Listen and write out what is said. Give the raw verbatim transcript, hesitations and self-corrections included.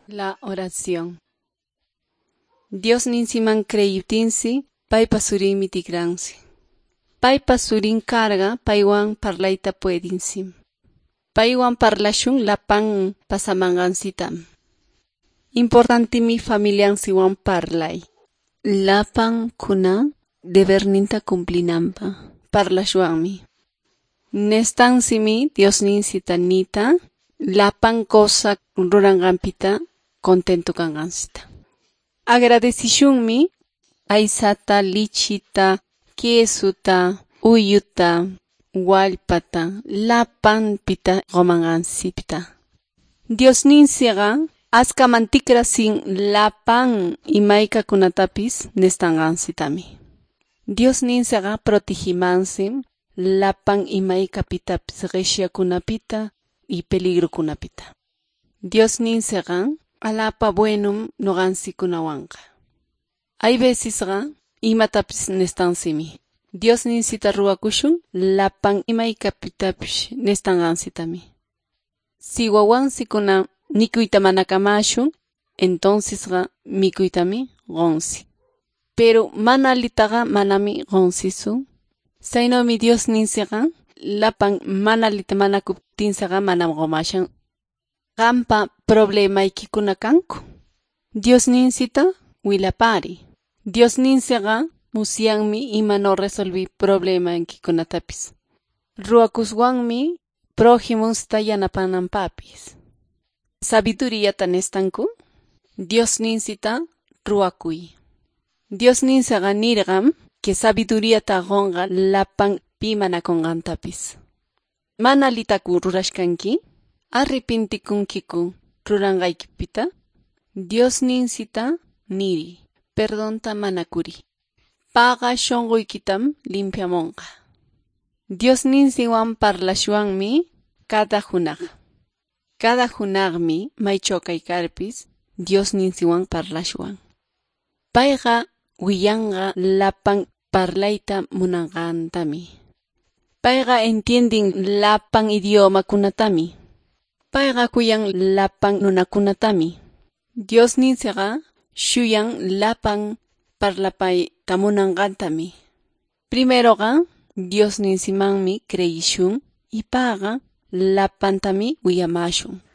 La oración. Dios ninsiman creyutinsi, paypa surimi tikransi. Paypa surin carga, paywan parlaita puedinsim. Paywan parlashun lapan pasamangansitam. Importantimi familiansiwan parlay. Lapan kuna deberninta cumplinampa. Parlashuanmi. Nestansimi Dios ninsitanita, lapan cosa rurangampita contento kangansita. Agradecishunmi aysata, lichita, quesuta, uyuta, wallpata, lapanpita romangansipita. Dios ninsiga askaman tikrasin lapan imayka kunatapis nestangansitami. Dios ninsiga protegimansim lapan imaykapitapis reshiakunapita y peligro kunapita. Dios ninsiga alapa buenum nogansikunawanga. Hay vecesga imatapis nestansimi. Dios ninsita ruakushun lapan imaykapitapis nestangansitami. Si wawansikuna nikuyta manakamashun, entonces ga mikuytami gonsi. Pero manalitaga manami gonsisu. Sainomi Dios ninsiga lapan manalita manakuptinsaga manam gomashan. Gampa problema ikikuna kanku. Dios ninsita wilapari. Dios ninsiga musianmi ima no resolvi problema ikikunatapis. Ruakuswanmi prójimusta yanapanampapis. Sabiduría tanestanku. Dios ninsita ruakui. Dios ninsiga nirgam que sabiduría tagonga lapan pimanakongantapis. Manalitaku rurashkanki. Arrepintikunkiku rurangaykipita. Dios ninsita niri. Perdonta manakuri. Paga shongoykitam limpiamonga. Dios ninsiwan parlashuanmi cada hunag. Cada hunagmi maychokaykarpis Dios ninsiwan parlashuan. Payga wiyanga lapan parlayta munangantami. Payga entiendin lapan idioma kunatami. Payga kuyan lapan nunakunatami. Dios ninsiga shuyan lapan parlapay tamunangantami. Primero ga Dios ninsimanmi creyishun y paga lapantami wiyamashun.